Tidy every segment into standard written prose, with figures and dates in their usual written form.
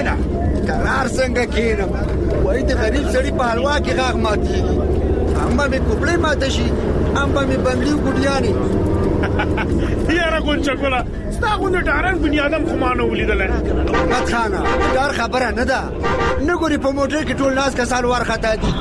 کېنه. قرار څنګه کېنم؟ وایي د غریب سړي په حلوا کې غاښ ماتېږي. هم به مې کوپړې ماته شي، هم به مې بنګلي ګوډیانې. یاره ګونچکوله ستا غوندې ډارن بنیادم خو ما نه ولیدلی. احمد خانه ډار خبره نه ده. نه ګورې په موټر کې ټول ناست کسان وارخطا دي.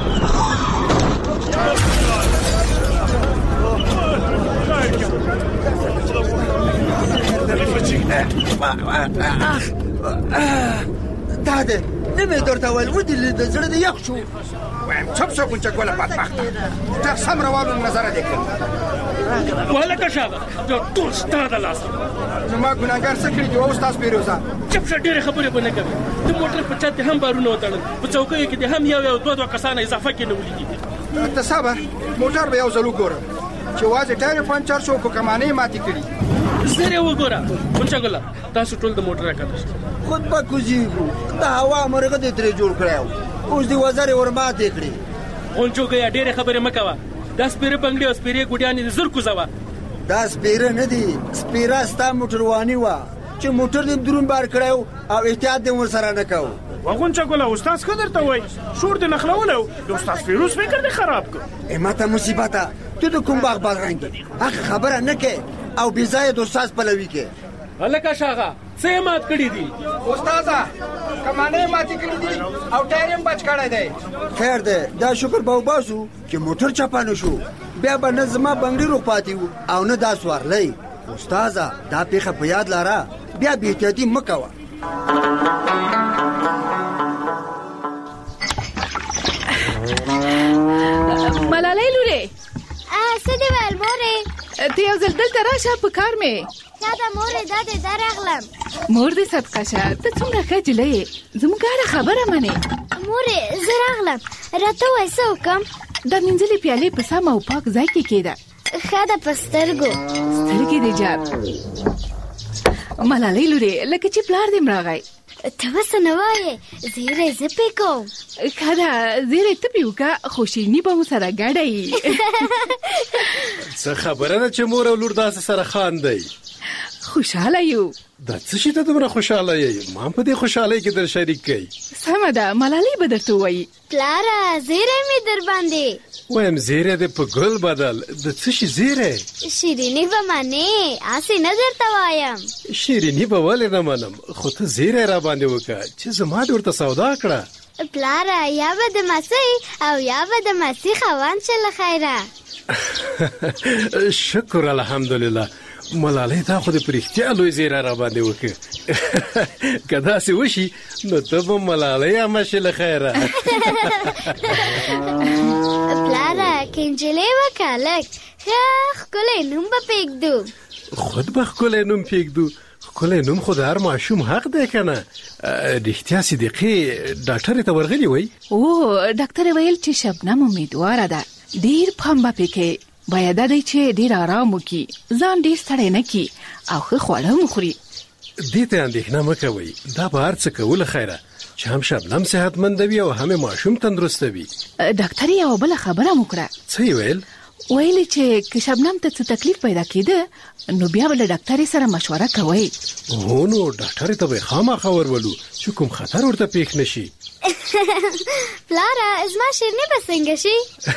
دا ده نه مې درته ویل ودې د زړه د یخ شو. وایم چپ شو ګونچکوله بدبخته. موټر سم روانو نظره دې کړ. وهلکه شاغه ټول ستا د لاسه. زما ګناهګار څه کړي چې اوس تاسو پیروزه چپ شه ډېرې خبرې به نه کوې. د موټر په چت هم بارونه وتړل، په چوکیو کې دې هم یو دوه کسانه اضافه کې نه ولیدي. ته صبر، موټر به یو ځل وګورم چې وازې ټایر پنچر شو کو کمانې ماتې کړي. زه وګوره ګونچکوله تاسو ټول د موټر راکته شئ. خود به کوزیږو. د هوا مرغه دې ترې جوړ کړی و، اوس دې وزرې ور ماتې کړې. غونچوګیا ډېرې خبرې مه کوه. دا سپېره بنګړې او سپېرې ګوډیانې دې زر کوزوه. دا سپېره نه دي، سپېره ستا موټرواني وه چې موټر دې دروند بار کړی او احتیاط دې ورسره نه کوو. غونچکوله استاد ښه درته وایي شور دې نښلولی و، د استاد فیروز فکر دې خراب کړ. ماته مصیبته ته د کوم باغ بادرنګ هغه خبره نه کې او بې ځایه د استاد پلوي کې. هلکه شاغه څه یې مات کړي دي؟ استاده کمانې ماتې کړي دي او ټایر هم بچ کړی دی. خیر دی، دا شکر به وباسو چې موټر چپه نه شو. بیا به نه زما بنګړي روغ پاتې وو او نه دا سوارلی. استاده دا پیښه په یاد لاره، بیا بې احتیاطي مه کوه. ملالۍ لورې څه دې ویل مورې؟ ته یو ځل دلته راشه، په کار مې. چا ده مورې؟ دا دې دا راغلم. مور دې صدقه شه، ته څومره ښه نجلۍ یې، زموږ هره خبره منې. مورې زه راغلم، راته ووایه څه وکړم؟ دا مینځلې پیالې په سم او پاک ځای کې کېږده. ښه ده په سترګو. سترګې دې جار. ملالۍ لورې لکه چې پلار دې راغی. ته څه نه وایې، زیری زه پې کوم. ښه ده زیری ته پې وکړه، خو شیریني به مو سره ګډه یي. څه خبره ده چې مور او لور داسې سره خاندئ؟ خوشحاله یو. دا څه شي ته دومره خوشحاله یې؟ ما په دې خوشحالۍ کې در شریک کړئ. سمه ده، ملالۍ به درته ووایي. پلاره زیری مې در باندې وایم زیری دې په ګل بدل. د څه شي زیری؟ شیریني به منې، هسې نه درته وایم. شیریني به ولې نه منم، خو ته زیری را باندې وکړه چې زما دې ورته سودا کړه. پلاره یا به د مسۍ او یا به د مسۍ خاوند شه له خیره. شکر الحمدلله. ملالۍ تا خو دې په رښتیا لوی زیری را باندې وکړه. که داسې وشي نو ته به ملالۍ عمه شې له خیره. پلاره که نجلۍ وکړه لږ ښه ښکلی نوم به پرېږدو. خود به ښکلی نوم پرېږدو. ښکلی نوم خو د هر ماشوم حق دی که نه؟ رښتیا صدیقې ډاکټرې ته ورغلي وی؟ او ډاکټرې ویل چې شبنم امیدواره ده، ډېر پام به پې کوي. باید دا دی چې ډېر آرام وکړي، ځان ډېر ستړی نه کړي او ښه خواړه هم وخوري. دې ته اندېښنه مه کوئ، دا به هر څه کوله خیره چې هم شبنم صحتمنده وي او هم ماشوم تندرسته وي. ډاکټرې یوه بله خبره م وکړه. څه یې ویل؟ ویلې چې که شبنم ته څه تکلیف پیدا کېده نو بیا به له ډاکټرې سره مشوره کوئ. هو نو ډاکټرې ته به یې خامخا ورولو چې کوم خطر ورته پېښ نه شي. پلاره زما شیریني به څنګه شي؟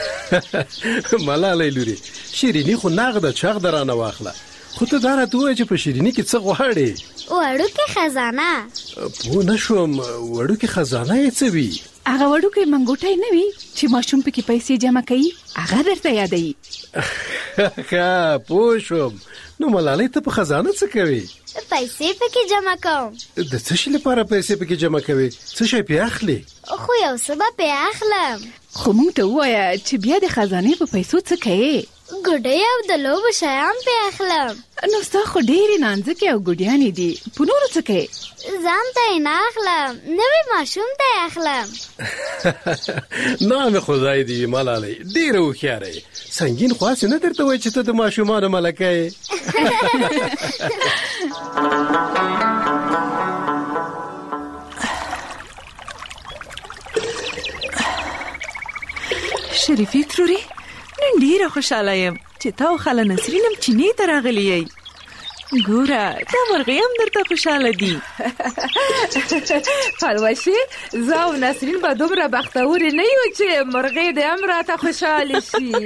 ملالۍ لورې شیریني خو نغده چاغده رانه واخله، خو ته دا راته ووایه چې په شیریني کې څه غواړې؟ وړوکې خزانه. پوه نه شوم، وړوکې خزانه یې څه وي؟ هغه وړوکی منګوټی نه وي چې ماشوم پکې پیسې جمع کوي، هغه درته یادوي. ښه پوه شوم. نو ملالۍ ته په خزانه څه کوي؟ پیسې پکې جمع کوم. د څه شي لپاره پیسې پکې جمع کوي؟ څه شی پې اخلي؟ خو یو څه به پې اخلم. خو موږ ته ووایه چې بیا د خزانې په پیسو څه کوې؟ ګوډۍ او د لوبو شیان پې اخلم. نو ستا خو ډېرې نانځکې او ګوډیانې دي، په نورو څه کوې؟ ځان ته یې نه اخلم، نوی ماشوم ته یې اخلم. نام خدای دې وي ملالۍ، ډېره هوښیاره یې. سنګین خو هسې نه درته وایي چې ته د ماشومانو ملکه یې. شریفې ترورې نن ډېره خوشحاله یم چې تا او خاله نسرین هم چینې ته راغلي یئ. ګوره دا مرغۍ هم درته خوشحاله دي. پلوشې زه او نسرین به دومره بختورې نه یو چې مرغۍ دې هم راته خوشحاله شي.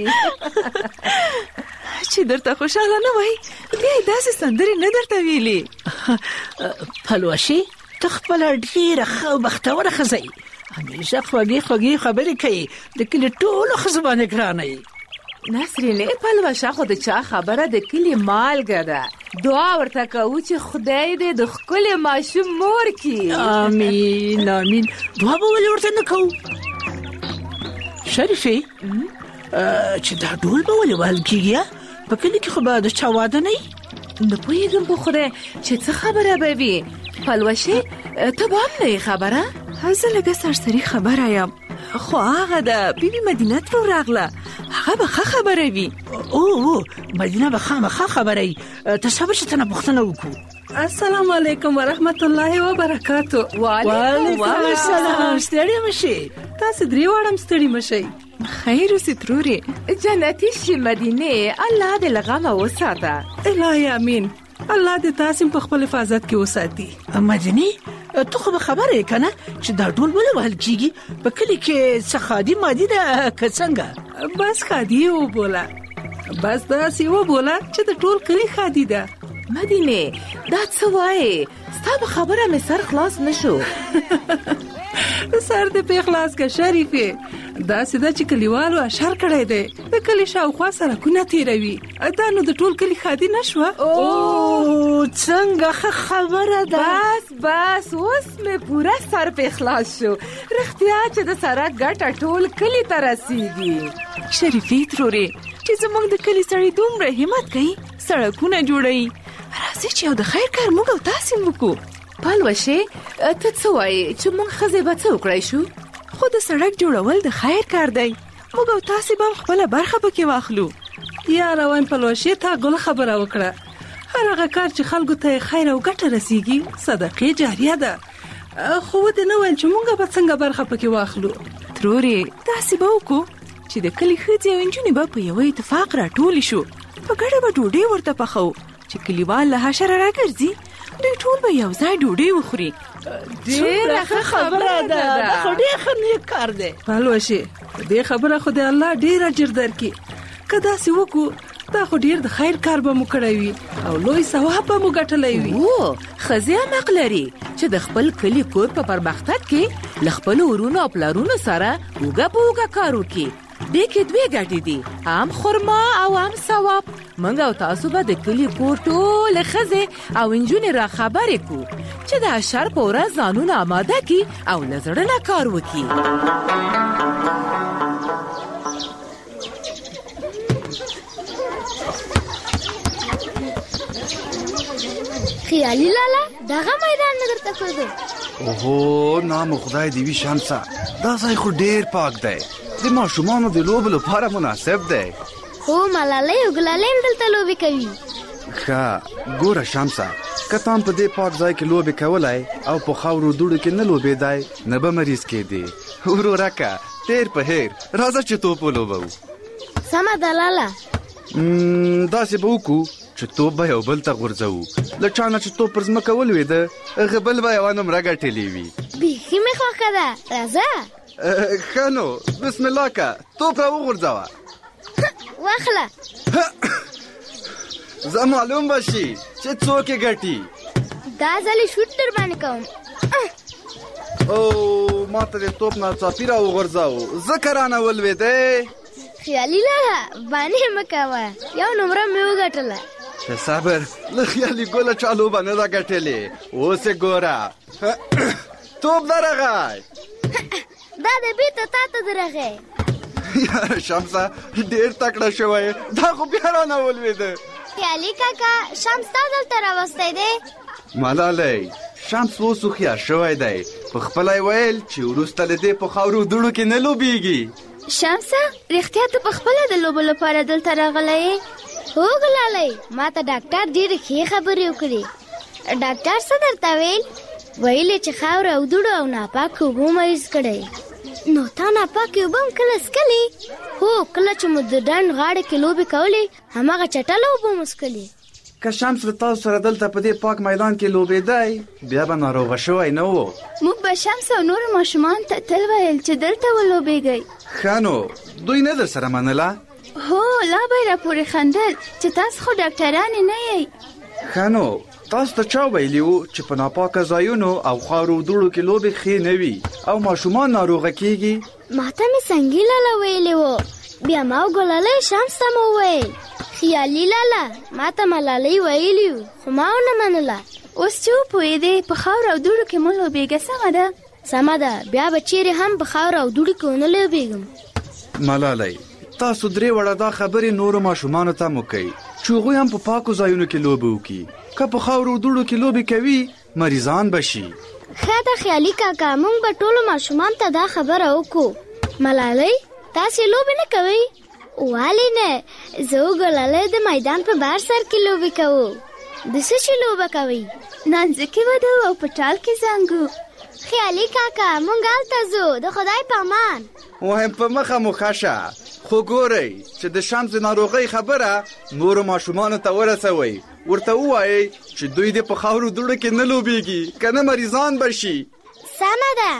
چې درته خوشحاله نه وای بیا یې داسې سندرې نه درته ویلې. پلوشې ته خپله ډېره ښه او بختوره ښځه یې، همیشه خوږې خوږې خبرې کوي، د کلي ټولو ښځو باندې ګرانه یې. نسرینې پلوشه خو د چا خبره د کلي مالګه ده. دعا ورته کوو چې خدای دې د ښکلي ماشوم مور کړي. امین امین. دعا به ولې ورته نه کوو؟ شریفې چې دا ډول به ولې وهل کېږي؟ په کلي کې خو به د چا واده نه وي. نه پوهېږم په خدای چې څه خبره به وي. پلوشې ته به هم نه یې خبره؟ زه لږه سرسري خبره یم، خو هغه د بیبي مدینه ترو راغله، هغه به ښه خبره وي. او مدینه به خامخا خبره وي. ته صبر چې تنه پوښتنه وکړو. السلام علیکم ورحمت الله وبرکاتو. وعلیکم السلام. ستړي مشي؟ تاسو درې واړه ستړي مشئ. خیر اوسې ترورې. جنتي شي مدینه، الله دې له غمه وساته. الهي امین. الله دې تاسو په خپل حفاظت کې وساتي. مدینه ته خو به خبره یې که نه چې دا ډول ولې وهل کېږي؟ په کلي کې څه خادي مادي ده که څنګه؟ بس خادي یې وبوله، بس داسې وبوله چې د ټول کلي خادي ده. مدینه دا څه وایې؟ ستا په خبره مې سر خلاص نشو. سر دې په خلاص که شریفې. داسې ده چې کلیوالو اشر کړی دی، د کلي شاوخوا سړکونه تېروي، دا نو د ټول کلي خادي نه شوه؟ او څنګه ښه خبره ده. بس اوس مې پوره سر په خلاص شو. رښتیا چې د سړک ګټه ټول کلي ته رسېږي. شریفې ترورې چې زموږ د کلي سړی دومره همت کوي، سړکونه جوړوي، راځئ چې یو د خیر کار موږ او تاسې وکړو. پلوشې ته څه وایې چې موږ ښځې به څه وکړی شو؟ خو د سړک جوړول د خیر کار دی، موږ او تاسې به هم خپله برخه پکې واخلو. یاره وایم پلوشې تا ګل خبره وکړه. هر هغه کار چې خلکو ته خیر او ګټه رسیږي صدقې جاریه ده. خو ودې نه ویل چې موږ به څنګه برخه پکې واخلو. ترورې داسې به وکړو چې د کلي ښځې او نجونې به په یوه اتفاق راټولې شو، په ګډه به ډوډۍ ورته پخوو چې کلیوال له حشره راګرځي، دوی ټول به یو ځای ډوډۍ وخوري. ډېره ښه خبره ده، دا خو ډېر ښه نیک کار دی. پلوشې دې خبره خو د الله ډېر اجر درکړي. که داسې وکړو دا خو ډېر د خیر کار به مو کړی وي او لوی ثواب به مو ګټلی وي. ښځې هم حق لري چې د خپل کلي کور په پرمختګ کې له خپلو ورونو او پلرونو سره اوږه په اوږه کار وکړي. دې کې دوې ګټې دي، هم خرما او هم ثواب. موږ او تاسو به د کلي کور ټولې ښځې او نجونې را خبرې کړو چې د اشر په ورځ ځانونه آماده کړي او له زړه نه کار وکړي. خیالي لالا دغه میدان نه درته ښودو؟ اوهو نام خدای دې وي شمسه، دا ځای خو ډېر پاک دی، د ماشومانو د لوبو لپاره مناسب دی. هو ملالۍ او ګلالۍ دلته لوبې کوي. ښه ګوره شمسه، که ته هم په دې پاک ځای کې لوبې کولای او په خاورو دوړو کې نه لوبېدای نه به مریض کېدې. ورورکه تیر په هیر راځه چې توپ ولوبو. سمه ده لالا. داسې به وکړو چې توپ به یو بل ته غورځوو، له چا نه چې توپ پر ځمکه ولوېده هغه بل به یوه نمره ګټلې وي. بیخي مې خوښه ده، راځه. ښه نو بسم الله که توپ را وغورځوه. واخله. زه معلوم به شي چې څوک یې ګټي. دا ځلې شوټ در باندې کوم. او ما ته د توپ ناڅاپي را وغورځاو، ځکه رانه ولوېدی. خیالي لالا باندې مه کوه، یو نمره مې وګټله. صبر، له خیالي ګوله چا لوبه نه ده ګټلې. اوس یې ګوره توپ درغی. دا د بیرته تا ته درغی. یاره شمسه ډېر تکړه شوی، دا خو بیا رانه ولوېده. خیالي کاکا شمس تا دلته راوستی دی؟ ملالۍ شمس اوس هوښیار شوی دی، په خپله یې ویل چې وروسته له دې په خاورو دوړو کې نه لوبېږي. شمسه رښتیا ته په خپله د لوبو لپاره دلته راغلی یې؟ هو ګلالۍ، ما ته ډاکټر ډېرې ښې خبرې وکړې. ډاکټر څه درته ویل؟ ویل چې خاوره او دوړو او ناپاکو اوبو مریض کړی. نو تا ناپاکې اوبه هم کله څکلې؟ هو کله چې مو د ډنډ غاړه کې لوبې کولې هماغه چټله اوبه مو څکلې. که شمس له تاسو سره دلته په دې پاک میدان کې لوبېدی بیا به ناروغه شوی نه و. موږ به شمس او نور ماشومان ته تل ویل چې دلته ولوبېږئ. ښه نو دوی نه در سره منله؟ هو لا به یې راپورې خندل چې تاسو خو ډاکټرانې نه یئ. ښه نو تاسو ته چا ویلي وو چې په ناپاکه ځایونو او خاورو دوړو کې لوبې ښې نه وي او ماشومان ناروغه کیږي؟ ما ته مې سنګي لاله ویلې وو، بیا ما او ګلالۍ شمس ته مو وویل. خیالي لاله ما ته ملالۍ ویلي وو خو ما ونه منله. اوس چې وپوهېدې په خاورو او دوړو کې مه لوبېږه، سمه ده؟ سمه ده، بیا به چیرې هم په خاورو او دوړو کې ونه لوبېږم. ملالۍ تاسو درې وړه دا خبرې نورو ماشومانو ته مو کوي چې هغوی هم په پاکو ځایونو کې لوبې وکړي. که په خاورو او دوړو کې لوبې کوي مریضان به شي. ښه ده خیالي کاکا، موږ به ټولو ماشومان ته دا خبره وکړو. ملالۍ تاسې لوبې نه کوئ؟ ولې نه، زه او ګلالۍ د میدان په بهر سر کې لوبې کوو. د څه شي لوبه کوئ؟ نانځکې ودو او په ټال کې زنګو. خیالي کاکا موږ هلته ځو، د خدای په امان. وایم په مخه مو ښه شه، خو ګورئ چې د شمس د ناروغۍ خبره نورو ماشومانو ته ورسوئ. ورته ووایئ چې دوی دې په خاورو دوړو کې نه لوبېږي که نه مریضان به شي. سمه ده.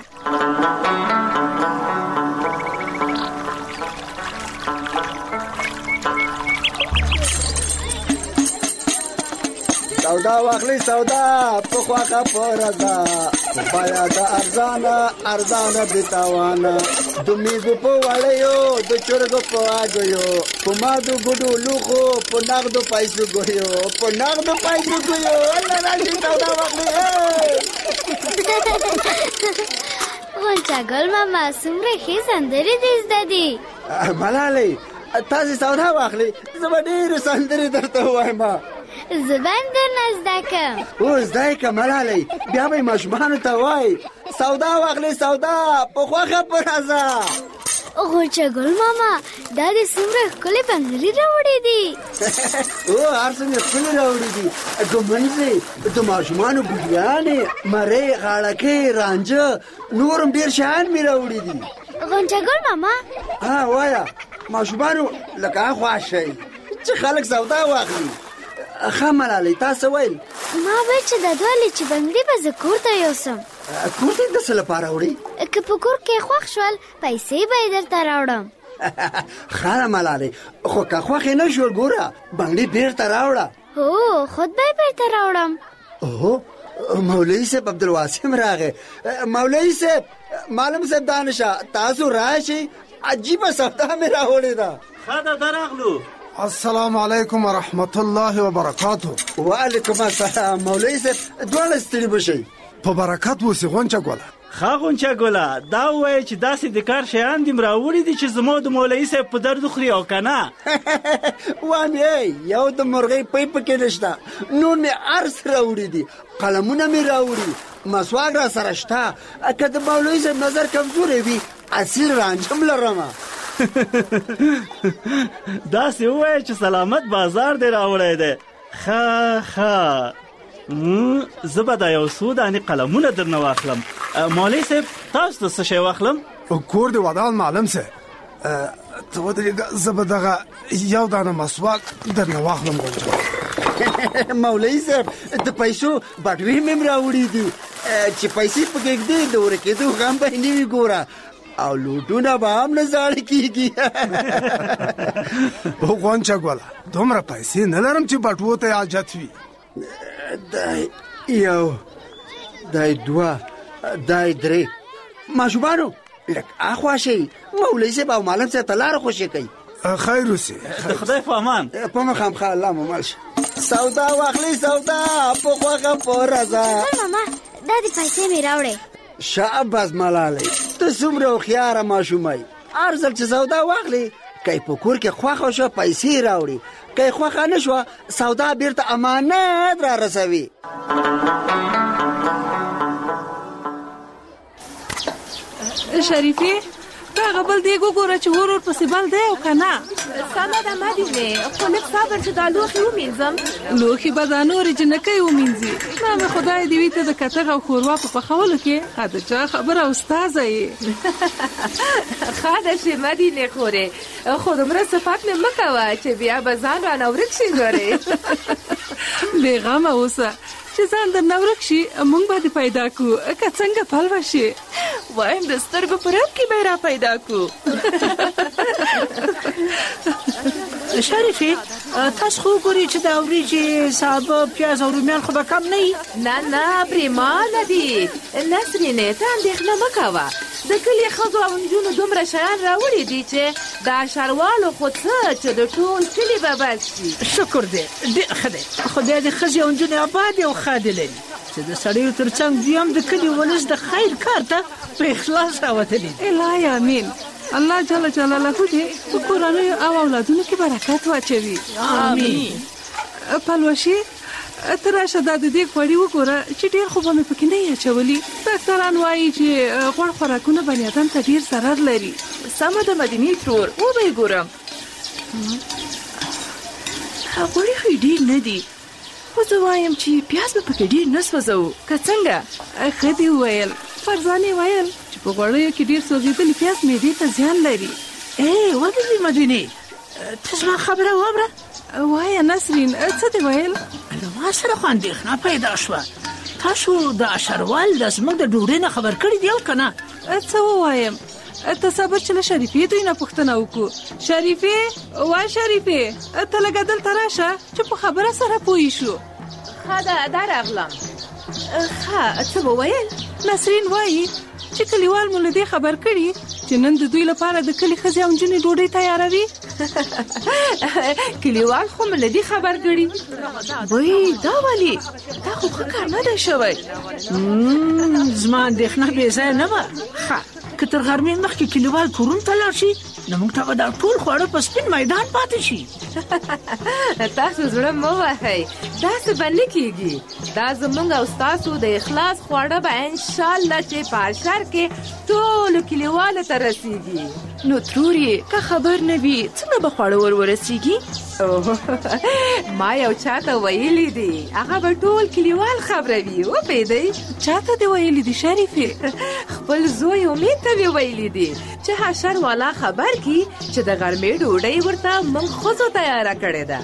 سودا واخلي سودا په خواخه پردا بایا دا ارزانه بیتاوانا د میګو په وړیو د چرګو په اګیو په مادو ګډو لوخو په نغدو پیسو ګیو الله راځي سودا واخلي. غونچه ګل ماما څومره ښې سندرې دې زده دي. ملالۍ تاسې سودا واخلي، زه به ډېرې سندرې درته ووایم. زه به هم درنه زده کړم. او زده یې که ملالۍ، بیا به یې ماشومانو ته وایي سودا واخلې سودا په خوښه په راځه. غونچه ګل ماما دا دې څومره ښکلې بنګلې راوړې دي. او هر څه مې ښکلې راوړې دي، ګمنځې د ماشومانو ګوډیانې مرۍ غاړکۍ رانجه نور هم ډېر شیان مې راوړي دي. غونچه ګل ماما وایه ماشومانو لکه خوښ شئ چې خلک سودا واخلي. ښه ملالۍ تاسو ویل؟ ما ویل چې دا دوه لچې بنګړي به زه کور ته یوسم. کور ته یې د څه لپاره وړې؟ که په کور کې خوښ شول پیسې به یې درته راوړم. ښه ده ملالۍ، خو که خوښ یې نه شول ګوره بنګړي بېرته راوړه. هو خود به یې بېرته راوړم. اوهو مولوي صاحب عبدالواسم راغی. مولوي صاحب معلم صاحب دانشه تاسو راشئ، عجیبه سودا مې راوړې ده. ښه ده درغلو. السلام علیکم ورحمت الله وبرکاتو. وعلیکم السلام. مولوي صاحب دواړه ستړي بشئ. په برکت اوسې غونچه ګله. ښه غونچه ګله دا ووایه چې داسې د کار شیان دې م راوړي دي چې زما د مولوي صاحب په درد خوري او که نه. وایم یو د مرغۍ پی پکې نشته، نور مې هر څه راوړي دي. قلمونه مې راوړي، مسواک را سره شته، که د مولوي صاحب نظر کمزوری وي اصیل رانجم لرمه. داسې ووایه چې سلامت بازار دې راوړی دی. ښه زه به دا یو څو دانې قلمونه درنه واخلم. مولوي صاحب تاسو ته څه شی واخلم؟ کور دې ودان معلم صاحب، ته ودرېږه زه به دغه یو دانه مسواک درنه واخلم. مولوي صاحب د پیسو بټوې مې هم راوړي دي چې پیسې پکې ږدې د ورکېدو غم به یې نه وي ګوره، او لوټونه به هم نه زاړه کېږي. غونچه ګله دومره پیسې نه لرم چې بټوو ته حاجت وي. دای یو دای دوه دای درې. ماشومانو لږ اخوا شئ، مولوي صاحب او معلم صاحب ته لاره خوشې کوي. خیر اوسې. خدای په امان. په مخامخه الله مو مال شه. سودا واخلي سودا په خوښه په راځه. ماما دا دې پیسې مې راوړې. شاباس ملالۍ، ته څومره هوښیاره ماشومه یې. هر ځل چې سودا واخلي که یې په کور کې خوښه شوه پیسې راوړي، که یې خوښه نه شوه سودا بیرته امانت را رسوي. شریفې هغه بل دیګ وګوره چې ور پسې بل دی او که نه سمه ده مدینې خو لږ صبر چې دا لوښي ومینځم لوښي به دا نورې جنکۍ ومینځي نه مې خدای دې وي ته د کتغ او ښوروا په پخولو کې ښه د چا خبره استازه یې ښه ده چې مدینې خورې خو دومره صفت مې مه کوه چې بیا به ځان رانه ورک شي نورې بېغمه اوسه چې ځان درنه ورک شي موږ به دې پیدا کړو که څنګه پلوه شي وایم د سترګو په رب کې به یې را پیدا کړو شریفې تاسو خو ګورئ چې دا وریجې سابه پیاز او رومیان خو به کم نه وي نه پرېمانه دي نسرینې ته اندېښنه مه کوه د کلي ښځو او نجونو دومره شیان راوړي دي چې د اشروالو خو څه چې د ټول کلي به بس شي شکر دی ډېر ښه دی خدای دې ښځې او نجونې آبادې او ښادې لري چې د سړیو تر څنګ دوی هم د کلي ولس د خیر کار ته په اخلاص راوتلي الهی امین الله جل جلاله دې په کورنیو او اولادونو کې برکت واچوي آمین پلوشي ته راشه دا د دې غوړي وګوره چې ډېر خو به مې پکې نه یې اچولي ډاکټران وایي چې غوړ خوراکونه بني ادم ته ډېر ضرر لري سمه ده مدینې ترور وبه یې ګورم غوړي خو ډېر نه دي خو زه وایم چې پیاز به پکې ډېر نه سوځوو که څنګه ښه دې وویل فرزانې ویل چې په غوړیو کې ډېر سوځېدلي پیاز معدې ته زیان لري وګورئ مدینې ته زما خبره واوره وایه نسرین څه دې ویل له ما سره خو اندېښنه پیدا شوه تاسو د اشروال د زموږ د ډوډۍ نه خبر کړي دي او که نه څه ووایم ته صبر چې له شریفې دوی نه پوښتنه وکړو شریفې وا شریفې ته لږه دلته راشه چې په خبره سره پوه شو ښه ده دا راغلم ښه څه به ویل نسرین وایي چې کلیوال مو له دې خبر کړي چې نن د دوی لپاره د کلي ښځې او نجونې ډوډۍ تیاروي کلیوال خو مو له دې خبر کړي وایي دا ولې دا خو ښه کار نه دی شوی زما اندېښنه بې ځایه نه وه ښه که تر غرمې مخکې کلیوال کورونو ته لاړ شي نو موږ ته به دا ټول خواړه په سپین میدان پاتې شي تاسو زړه مه وهئ داسې به نه کېږي دا زموږ او ستاسو د اخلاص خواړه به انشاءالله چې په اشر کې ټولو کلیوالو ته رسیږي نو ترورې که خبر نه وي څنګه به خواړه ورسیږي ما یو چاته ویلي دي هغه به ټول کلیوال خبروي وپوهېدئ چاته دې ویلي دي شریفې خپل زوی امید ته مې ویلي دي چې حشر والا خبر کی چې د غرمې ډوډۍ ورته موږ ښځو تیاره کړې ده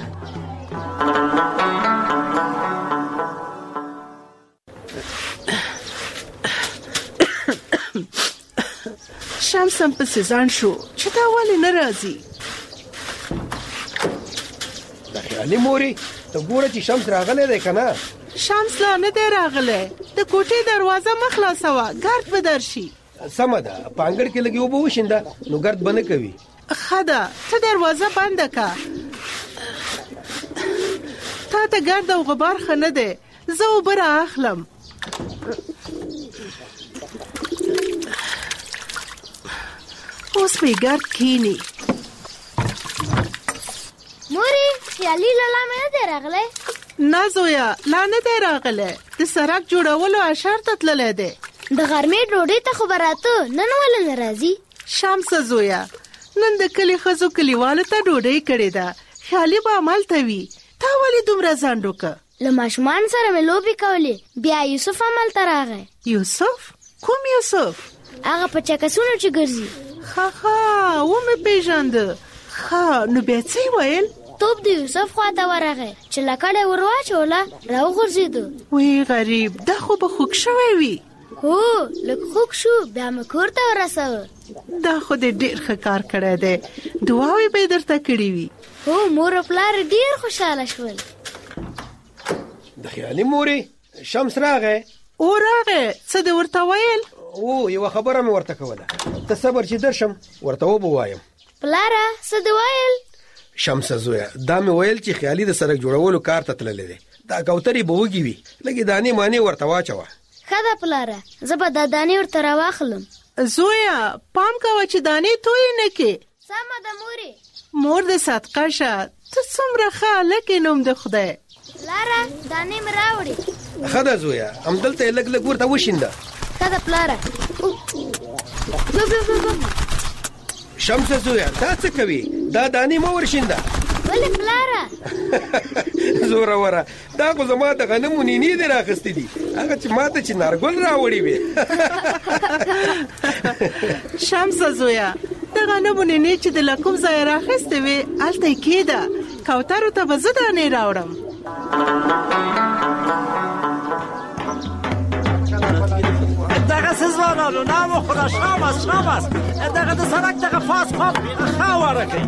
شمس هم پسې ځان شو چې دا ولې نه راځي د خیالي مورې ته ګوره چې شمس راغلی دی که نه شمس لا نه دی راغلی د کوټې دروازه مه خلاصوه ګرد به درشي سمه ده په انګړ کې لږ اوبه وشینده نو ګرد به نه کوي ښه ده ته دروازه بنده که تا ته ګرد او غبار ښه نه دی زه اوبه را اخلم اوس به یې ګرد کښېني مورې خیالي لالا مې نه دی راغلی نه زویه لا نه دی راغلی د سړک جوړولو اشر ته تللی دی د غرمې ډوډۍ ته خو به راته نن ولې نه راځي شمسه زویه نن د کلي ښځو کلیوالو ته ډوډۍ کړې ده خیالي به همالته وي تا ولې دومره ځنډ وکړه له ماشومانو سره مې لوبې کولې بیا یوسف همالته راغی یوسف کوم یوسف هغه په چکسونو چې ګرځي ښه ومې پېژانده ښه نو بیا څه یې ویل توپ د یوسف خواته ورغی چې لکړه یې ور واچوله راوغورځېده وی غریب دا خو به خوږ شوی وي هو لږ خوږ شو بیا مې کور ته ورسوه دا خو دې ډېر ښه کار کړی دی دعاوې به یې درته کړې وي هو مور او پلار ډېر خوشحاله شول د خیالي مورې شمس راغی او راغی څه دې ورته ویل یوه خبره مې ورته کوله ته صبر چې درشم ورته وبه وایم پلاره څه دې ویل شمسه زویه دا مې ویل چې خیالي د سړک جوړولو کار ته تللی دی دا کوترې به وږي وي لږې دانې مانې ورته واچوه ښه ده پلاره زه به دا دانې ورته راواخلم زویه پام کوه چې دانې تویې نه کې سمه ده مورې مور دې صدقه شه ته څومره ښه هلک یې نوم د خدای پلاره دانې مې راوړې ښه ده زویه همدلته یې لږ ورته وشینده ښه ده پلاره شمسه زویا دا څه کوي دا دانی مو ورشینده ولې پلاره زوره وره دا خو زما د غنمو نینې دې راخستې دي هغه چې ماته چې نارګل راوړي وي شمسه زویا د غنمو نینې چې د لکوم ځای راخستې وي هلته یې کېده کوترو ته به زه دانې راوړم دغه سزوانانو نامو خدا شامس دغه د سړک دغه فاس خوا ښه واره کوي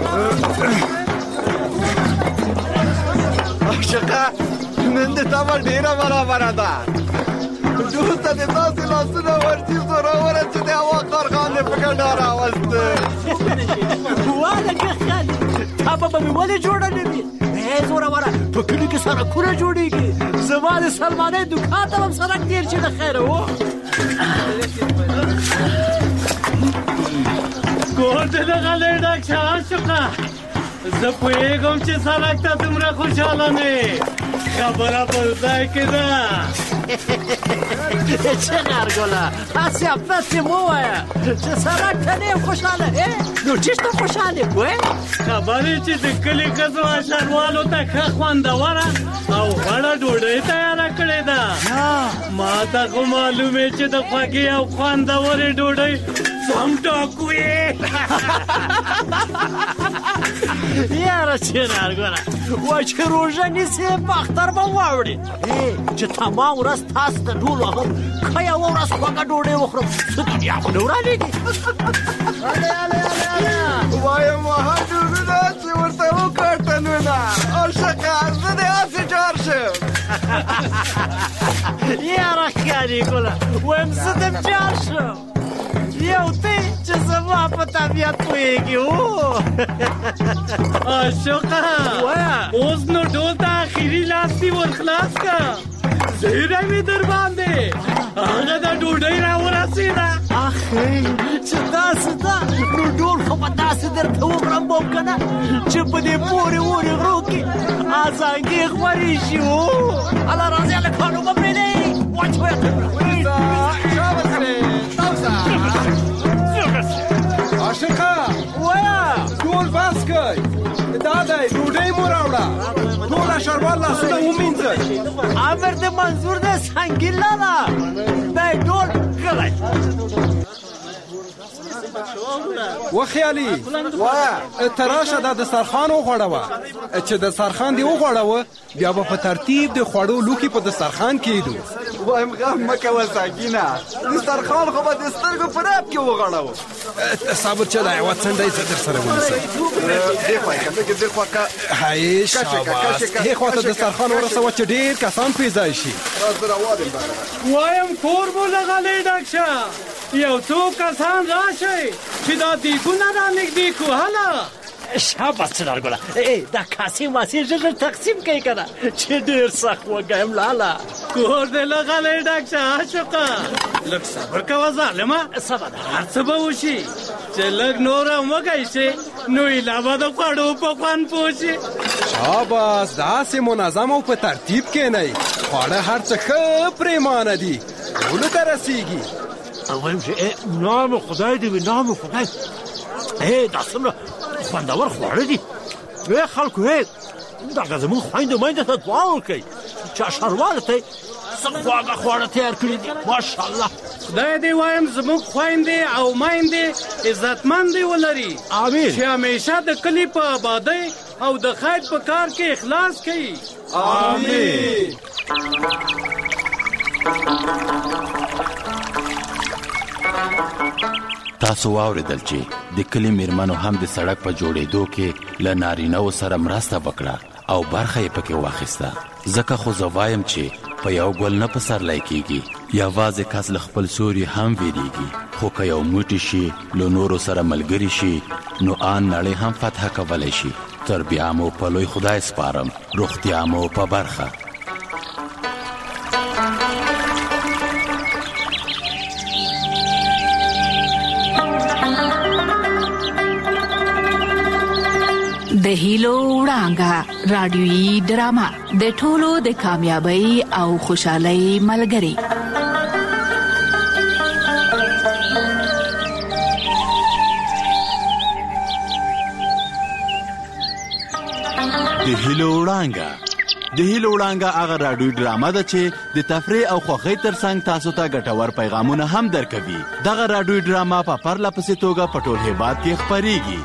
عاشقه نن د تمه ډېره برابره ده ډول ته د داسې لاسونه ورچي زوروره چې د هوا کارخان دې په ګډه راوسته واله که خالي تا به مې ولې جوړه نه وي زوروره په کلي کې سړکونه جوړېږي زما د سلمانۍ دوکان ته هم سړک تېر شي د خیره و کور دې دغلی ډک شه عاشقه زه پوهېږم چې سړک ته دومره خوشحاله نه خبره پر ځای کې ده چه نرګله هسې اپسې مه وایه چې سړک ته نه یم خوشحاله نو چېرته خوشحاله پوهې خبرې چې د کلي ښځو اشروالو ته ښه خوندوره او غوړه ډوډۍ تیاره کړې ده ما ته خو معلومې چې د خوږې او خوندورې ډوډۍ سم ټاکو یې یاره چې نرګله وایي چې روژه نیسې په اختر به واوړې چې تمام ورځ تاسو ته ډول وهم که یوه ورځ خوږه ډوډۍ وخورم څه دنیا خو نه ورانېږي وایم وها ډوډونه چې ورته وکړ تنونه عاشقه زه دې هسې جار شم یاره خیالي ګله وایم زه دم جار شم یو ته چې زما په طبیعت پوهېږي عاشقه اوس نو ډول ته اخري لاس دې ورخلاص که زیری مې در باندې هغه د ډوډۍ راورسېده اخی چې داسې ده نو ډول خو به داسې درته وکړم بوم که نه چې په دې پورې وورې غرو کې ازانګې خورې شي الله راځي هلکانو مه پرېږدئ واچویه عاشقه وایه ټول بس کوئ دا دی ډوډۍ مو راوړه ټول اشروال لاسونه ومینځئ امر د منظور د سنګین لاله دی ډول غلی وخیالي ته راشه دا دسترخوان وغوړوه چې دسترخوان دې وغوړوه بیا به په ترتیب د خوړو لوښي په دسترخوان کېږدو وایم غم مه کوه ساګینه دسترخوان خو به د سترګو په راب کې وغړوه صبر چې دا یوه څنډه یې زه در سره ونیسم دې خوا که لږې دې خوا که هی شاباس دې خوا ته دسترخوان ورسوه چې ډېر کسان پرې ځای شي راځه راوالم وایم کور مو لغلی ډک شه یو څو کسان راشئ چې دا دیګونه را نږدې کړو هله شاباس چنارګله دا کاسې ماسې ژر ژر تقسیم کوي که نه چې ډېر سخت وږی یم لاله کور دې لغلی ډک شه عاشقه لږ صبر کوه ظالمه صبر هر څه به وشي چې لږ نور هم وږی شي نو ایله به د خوړو په خوند پوه شي شاباس داسې منظم او په ترتیب کښېنئ خواړه هر څه ښه پرېمانه دي ټولو ته رسېږي وایم چې نام خدای دې وي نام خدای دا څومره خوندور خواړه دي خلکو دغه زموږ خویندو میندو ته دعا وکړئ چې اشروالو ته یې څه خواږه خواړه تیار کړي دي ماشاءالله خدای دې وایم زموږ خویندې او میندې عزتمندې ولري امین چې همیشه د کلي په آبادۍ او د خیر په کار کې اخلاص کوي امین تاسو واورېدل چې د کلي میرمنو هم د سړک په جوړېدو کې له نارینه‌و سره مرسته وکړه او برخه یې پکې واخیسته ځکه خو زه وایم چې په یو ګل نه پسرلی کېږي یوازې کس له خپل سوري هم ویریږي خو که یو موټی شي له نورو سره ملګري شي نو آن نړۍ هم فتح کولی شي تر بیا مو په لوی خدای سپارم روغتیا مو په برخه د هیلو وړانګه رادیويي ډرامه د ټولو د کامیابی او خوشحالۍ ملګری د هیلو وړانګه. د هیلو وړانګه هغه راډیو ډرامه ده چې د تفریح او خوښۍ ترڅنګ تاسو ته ګټور پیغامونه هم درکوي. دغه راډیو ډرامه په پرله پسې توګه په ټول هېواد کې خپرېږي.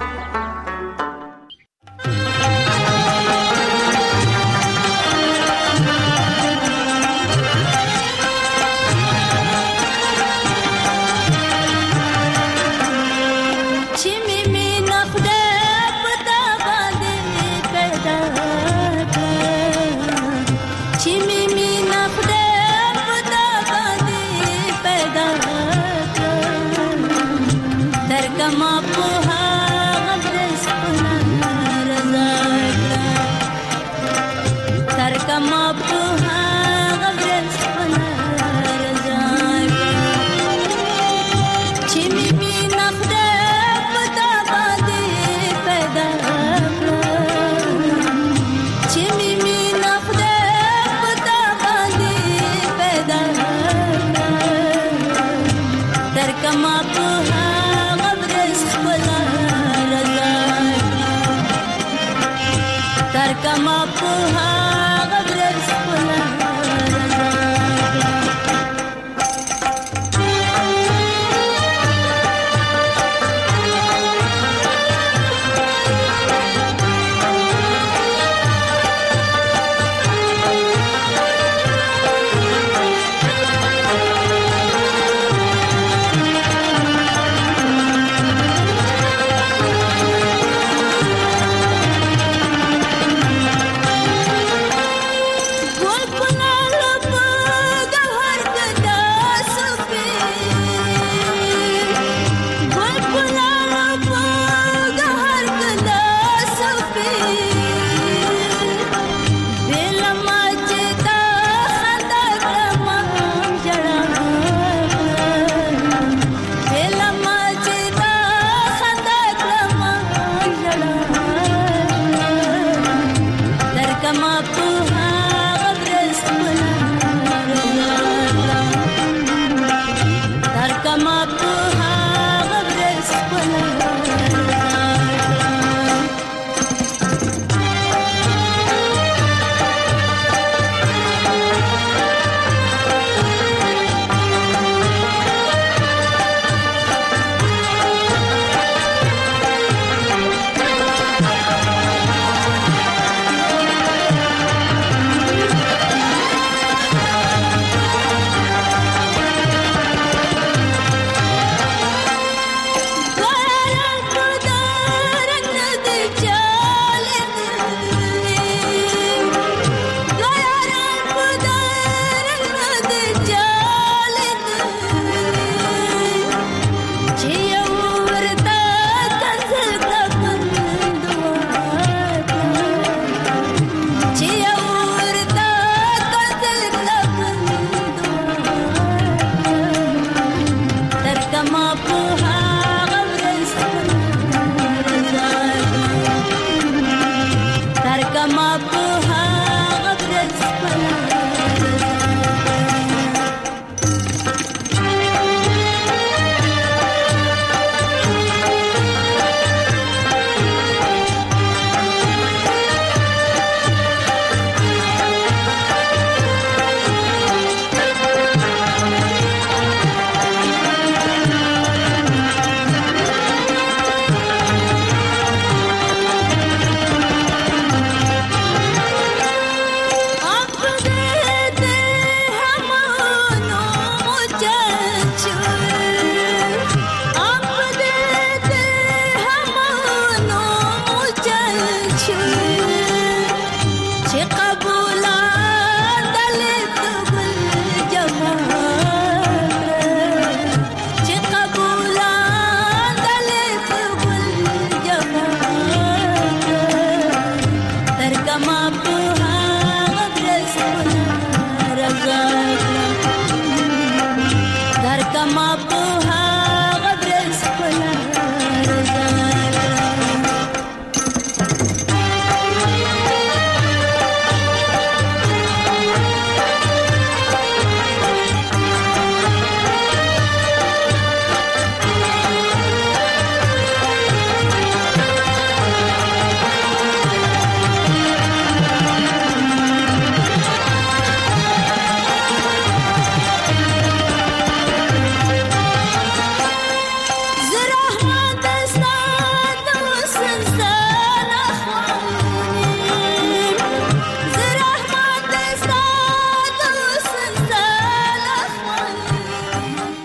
Dar kama puha